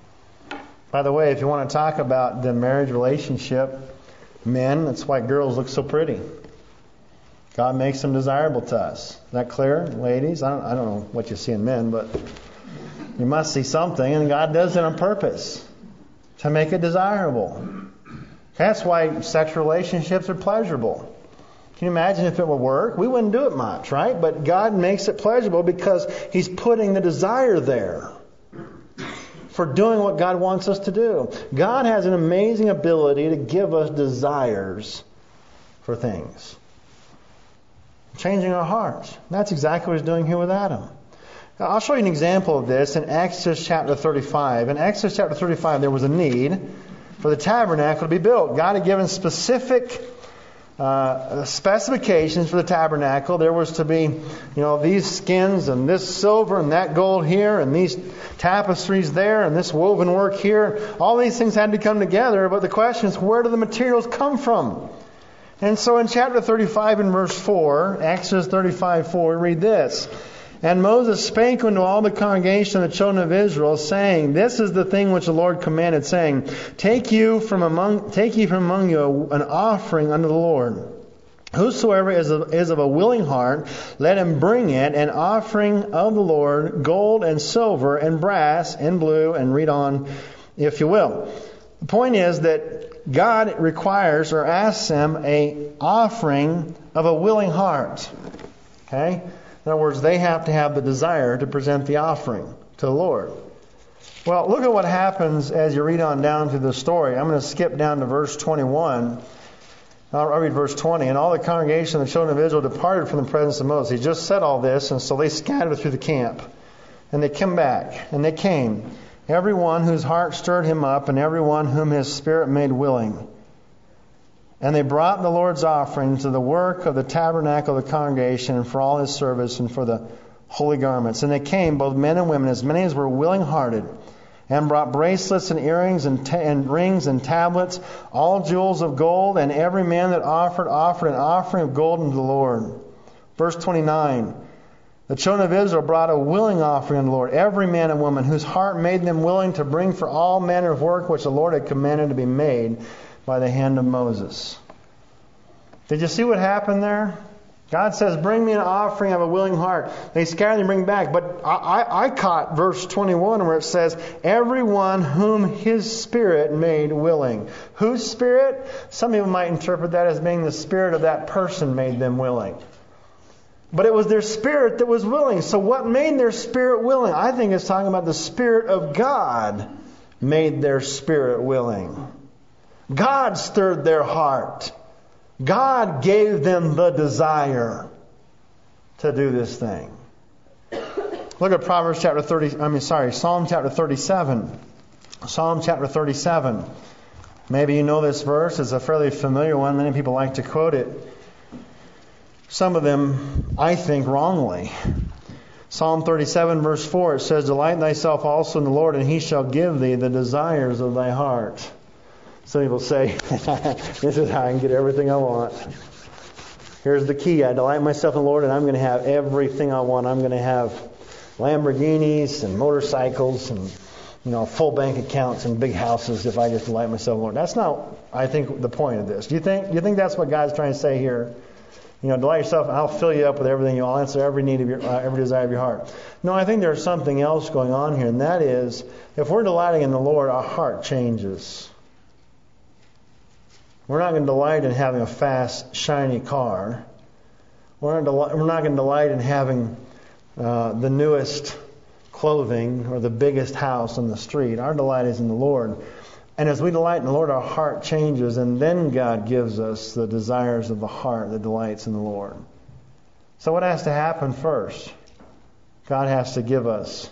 S1: By the way, if you want to talk about the marriage relationship, men, that's why girls look so pretty. God makes them desirable to us. Is that clear, ladies? I don't, I don't know what you see in men, but you must see something, and God does it on purpose to make it desirable. That's why sexual relationships are pleasurable. Can you imagine if it would work? We wouldn't do it much, right? But God makes it pleasurable because He's putting the desire there for doing what God wants us to do. God has an amazing ability to give us desires for things. Changing our hearts. That's exactly what He's doing here with Adam. Now, I'll show you an example of this in Exodus chapter thirty-five. In Exodus chapter thirty-five, there was a need for the tabernacle to be built. God had given specific uh, specifications for the tabernacle. There was to be, you know, these skins and this silver and that gold here and these tapestries there and this woven work here. All these things had to come together, but the question is, where do the materials come from? And so in chapter thirty-five and verse four, Exodus thirty-five four, we read this. And Moses spake unto all the congregation of the children of Israel, saying, This is the thing which the Lord commanded, saying, Take you from among, take ye from among you an offering unto the Lord. Whosoever is of, is of a willing heart, let him bring it, an offering of the Lord, gold and silver and brass and blue, and read on if you will. The point is that God requires or asks them a offering of a willing heart. Okay? In other words, they have to have the desire to present the offering to the Lord. Well, look at what happens as you read on down through the story. I'm going to skip down to verse twenty-one. I'll read verse twenty. And all the congregation of the children of Israel departed from the presence of Moses. He just said all this, and so they scattered through the camp. And they came back, and they came, every one whose heart stirred him up, and every one whom his spirit made willing. And they brought the Lord's offering to the work of the tabernacle of the congregation, and for all his service, and for the holy garments. And they came, both men and women, as many as were willing-hearted, and brought bracelets and earrings and, ta- and rings and tablets, all jewels of gold, and every man that offered, offered an offering of gold unto the Lord. Verse twenty-nine. The children of Israel brought a willing offering unto the Lord, every man and woman, whose heart made them willing to bring for all manner of work which the Lord had commanded to be made by the hand of Moses. Did you see what happened there? God says, bring me an offering of a willing heart. They scatter and bring back. But I, I, I caught verse twenty-one where it says, everyone whom his spirit made willing. Whose spirit? Some people might interpret that as being the spirit of that person made them willing. But it was their spirit that was willing. So what made their spirit willing? I think it's talking about the Spirit of God made their spirit willing. God stirred their heart. God gave them the desire to do this thing. Look at Proverbs chapter thirty. I mean, sorry, Psalm chapter thirty-seven. Psalm chapter thirty-seven. Maybe you know this verse. It's a fairly familiar one. Many people like to quote it. Some of them, I think, wrongly. Psalm thirty-seven, verse four, it says, "Delight thyself also in the Lord, and He shall give thee the desires of thy heart." Some people say, this is how I can get everything I want. Here's the key. I delight myself in the Lord, and I'm going to have everything I want. I'm going to have Lamborghinis and motorcycles and, you know, full bank accounts and big houses if I just delight myself in the Lord. That's not, I think, the point of this. Do you think? Do you think that's what God's trying to say here? You know, delight yourself, and I'll fill you up with everything. I'll answer every need of your, uh, every desire of your heart. No, I think there's something else going on here, and that is, if we're delighting in the Lord, our heart changes. We're not going to delight in having a fast, shiny car. We're not, we're not going to delight in having uh, the newest clothing or the biggest house on the street. Our delight is in the Lord. And as we delight in the Lord, our heart changes, and then God gives us the desires of the heart that delights in the Lord. So what has to happen first? God has to give us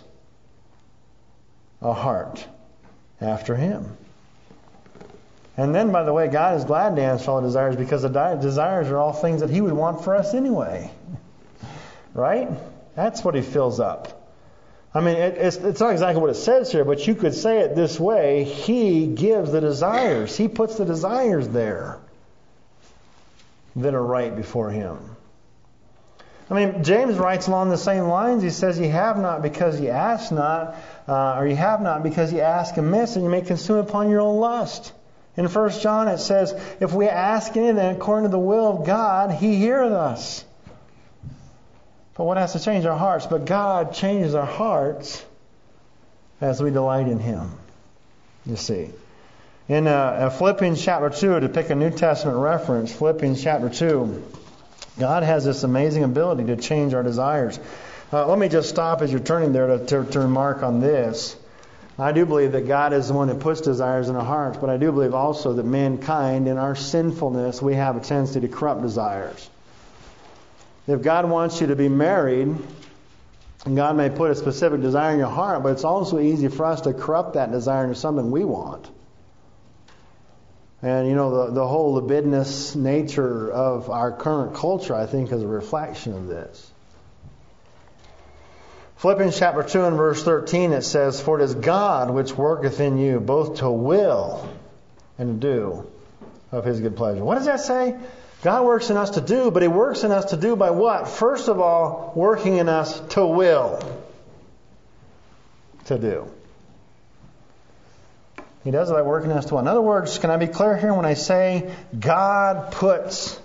S1: a heart after Him. And then, by the way, God is glad to answer all desires, because the desires are all things that He would want for us anyway. Right? That's what He fills up. I mean, it, it's, it's not exactly what it says here, but you could say it this way. He gives the desires. He puts the desires there that are right before Him. I mean, James writes along the same lines. He says, "You have not because you ask not, uh, or you have not because you ask amiss, and you may consume upon your own lust." In First John it says, if we ask anything according to the will of God, He heareth us. But what has to change our hearts? But God changes our hearts as we delight in Him. You see. In uh, Philippians chapter two, to pick a New Testament reference, Philippians chapter two, God has this amazing ability to change our desires. Uh, let me just stop as you're turning there to, to, to remark on this. I do believe that God is the one that puts desires in our hearts, but I do believe also that mankind, in our sinfulness, we have a tendency to corrupt desires. If God wants you to be married, and God may put a specific desire in your heart, but it's also easy for us to corrupt that desire into something we want. And, you know, the, the whole libidinous nature of our current culture, I think, is a reflection of this. Philippians chapter two and verse thirteen, it says, "For it is God which worketh in you both to will and to do of His good pleasure." What does that say? God works in us to do, but He works in us to do by what? First of all, working in us to will to do. He does it by working in us to will. In other words, can I be clear here when I say God puts,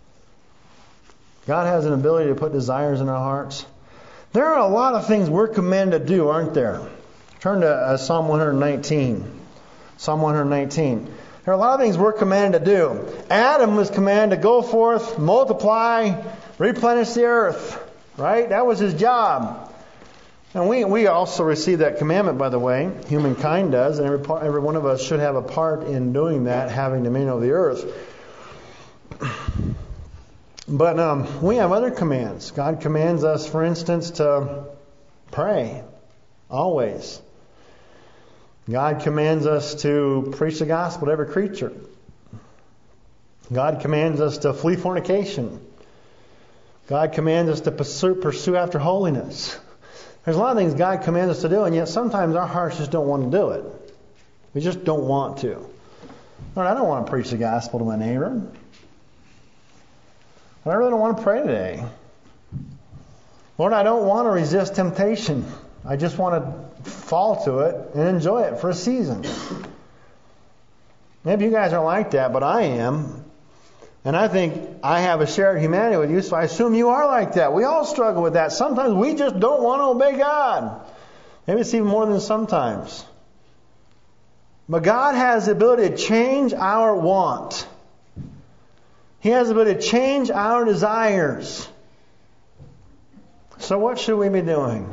S1: God has an ability to put desires in our hearts? There are a lot of things we're commanded to do, aren't there? Turn to uh, Psalm one nineteen. Psalm one nineteen. There are a lot of things we're commanded to do. Adam was commanded to go forth, multiply, replenish the earth. Right? That was his job. And we we also receive that commandment, by the way. Humankind does, and every, part, every one of us should have a part in doing that, having dominion over the earth. But um, we have other commands. God commands us, for instance, to pray always. God commands us to preach the gospel to every creature. God commands us to flee fornication. God commands us to pursue, pursue after holiness. There's a lot of things God commands us to do, and yet sometimes our hearts just don't want to do it. We just don't want to. Lord, I don't want to preach the gospel to my neighbor. I really don't want to pray today. Lord, I don't want to resist temptation. I just want to fall to it and enjoy it for a season. Maybe you guys aren't like that, but I am. And I think I have a shared humanity with you, so I assume you are like that. We all struggle with that. Sometimes we just don't want to obey God. Maybe it's even more than sometimes. But God has the ability to change our want. He has the ability to change our desires. So what should we be doing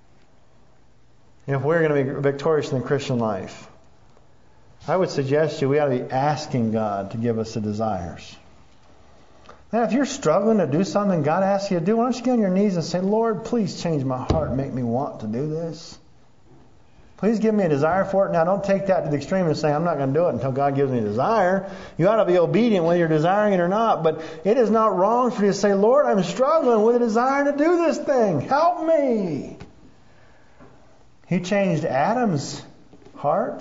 S1: if we're going to be victorious in the Christian life? I would suggest to you we ought to be asking God to give us the desires. Now, if you're struggling to do something God asks you to do, why don't you get on your knees and say, Lord, please change my heart and make me want to do this. Please give me a desire for it. Now, don't take that to the extreme and say, I'm not going to do it until God gives me a desire. You ought to be obedient whether you're desiring it or not. But it is not wrong for you to say, Lord, I'm struggling with a desire to do this thing. Help me. He changed Adam's heart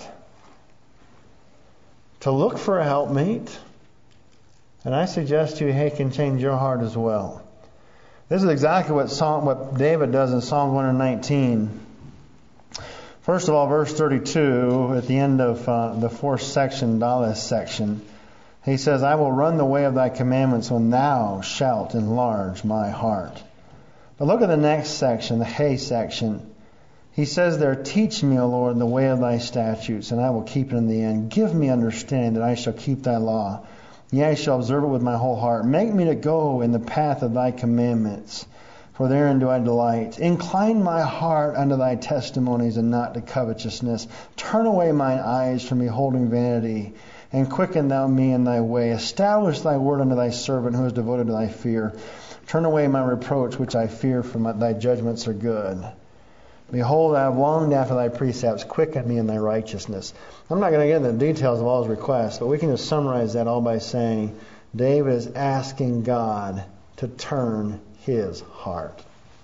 S1: to look for a helpmeet. And I suggest to you, he can change your heart as well. This is exactly what Psalm, what David does in Psalm one nineteen. First of all, verse thirty-two, at the end of uh, the fourth section, Daleth section, he says, I will run the way of thy commandments when thou shalt enlarge my heart. But look at the next section, the Hay section. He says there, teach me, O Lord, the way of thy statutes, and I will keep it in the end. Give me understanding that I shall keep thy law. Yea, I shall observe it with my whole heart. Make me to go in the path of thy commandments, for therein do I delight. Incline my heart unto thy testimonies, and not to covetousness. Turn away mine eyes from beholding vanity, and quicken thou me in thy way. Establish thy word unto thy servant who is devoted to thy fear. Turn away my reproach, which I fear, for my, thy judgments are good. Behold, I have longed after thy precepts. Quicken me in thy righteousness. I'm not going to get into the details of all his requests, but we can just summarize that all by saying David is asking God to turn his heart.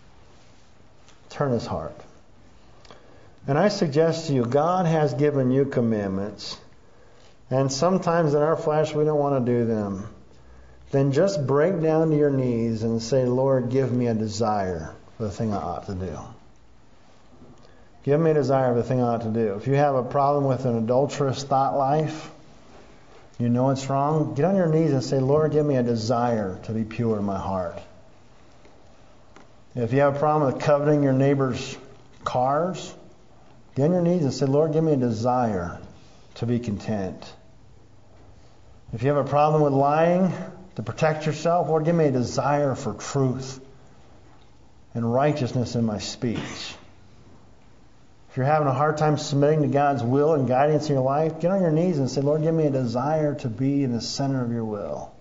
S1: Turn his heart. And I suggest to you, God has given you commandments, and sometimes in our flesh we don't want to do them. Then just break down to your knees and say, Lord, give me a desire for the thing I ought to do. Give me a desire of the thing I ought to do. If you have a problem with an adulterous thought life, you know it's wrong, get on your knees and say, Lord, give me a desire to be pure in my heart. If you have a problem with coveting your neighbor's cars, get on your knees and say, Lord, give me a desire to be content. If you have a problem with lying to protect yourself, Lord, give me a desire for truth and righteousness in my speech. If you're having a hard time submitting to God's will and guidance in your life, get on your knees and say, Lord, give me a desire to be in the center of your will.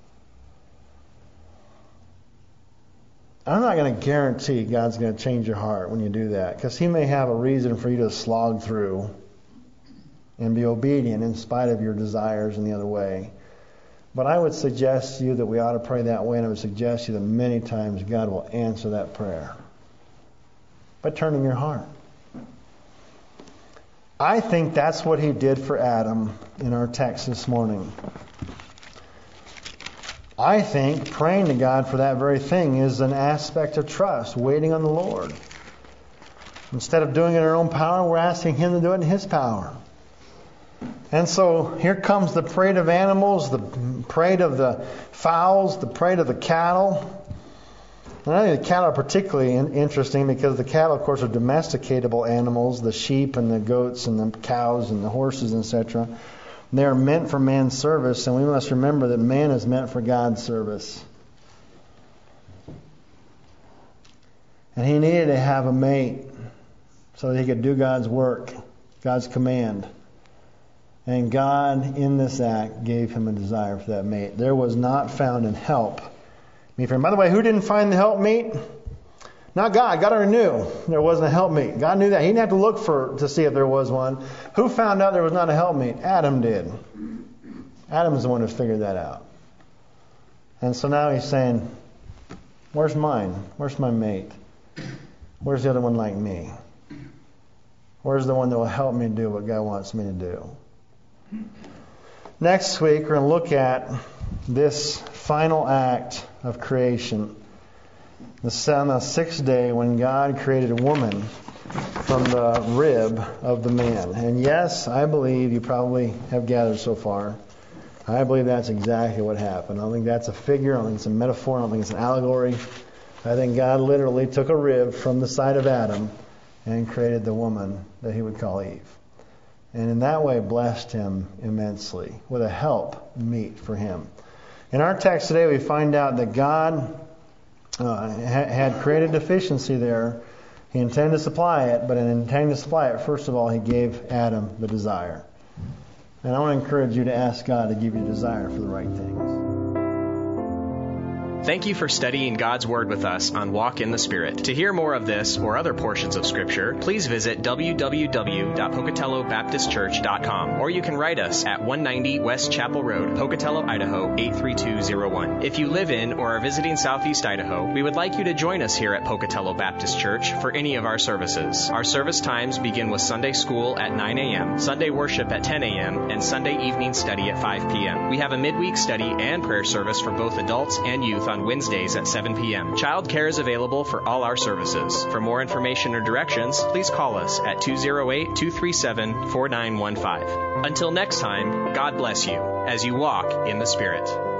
S1: I'm not going to guarantee God's going to change your heart when you do that, because He may have a reason for you to slog through and be obedient in spite of your desires in the other way. But I would suggest to you that we ought to pray that way, and I would suggest to you that many times God will answer that prayer by turning your heart. I think that's what He did for Adam in our text this morning. I think praying to God for that very thing is an aspect of trust, waiting on the Lord. Instead of doing it in our own power, we're asking Him to do it in His power. And so here comes the parade of animals, the parade of the fowls, the parade of the cattle. And I think the cattle are particularly interesting because the cattle, of course, are domesticatable animals, the sheep and the goats and the cows and the horses, et cetera. They are meant for man's service, and we must remember that man is meant for God's service. And he needed to have a mate so that he could do God's work, God's command. And God, in this act, gave him a desire for that mate. There was not found in help. By the way, who didn't find the helpmeet? Not God. God already knew there wasn't a helpmeet. God knew that. He didn't have to look for to see if there was one. Who found out there was not a helpmeet? Adam did. Adam's the one who figured that out. And so now he's saying, where's mine? Where's my mate? Where's the other one like me? Where's the one that will help me do what God wants me to do? Next week, we're going to look at this final act of creation. The on the sixth day, when God created a woman from the rib of the man. And yes, I believe you probably have gathered so far, I believe that's exactly what happened. I don't think that's a figure. I don't think it's a metaphor. I don't think it's an allegory. I think God literally took a rib from the side of Adam and created the woman that He would call Eve. And in that way blessed him immensely with a help meet for him. In our text today, we find out that God uh, had created a deficiency there. He intended to supply it, but in intending to supply it, first of all, He gave Adam the desire. And I want to encourage you to ask God to give you a desire for the right things.
S2: Thank you for studying God's Word with us on Walk in the Spirit. To hear more of this or other portions of Scripture, please visit w w w dot pocatello baptist church dot com, or you can write us at one ninety West Chapel Road, Pocatello, Idaho eight three two zero one. If you live in or are visiting Southeast Idaho, we would like you to join us here at Pocatello Baptist Church for any of our services. Our service times begin with Sunday school at nine a.m., Sunday worship at ten a.m., and Sunday evening study at five p.m. We have a midweek study and prayer service for both adults and youth on Wednesdays at seven p.m. Child care is available for all our services. For more information or directions, please call us at two oh eight, two three seven, four nine one five. Until next time, God bless you as you walk in the Spirit.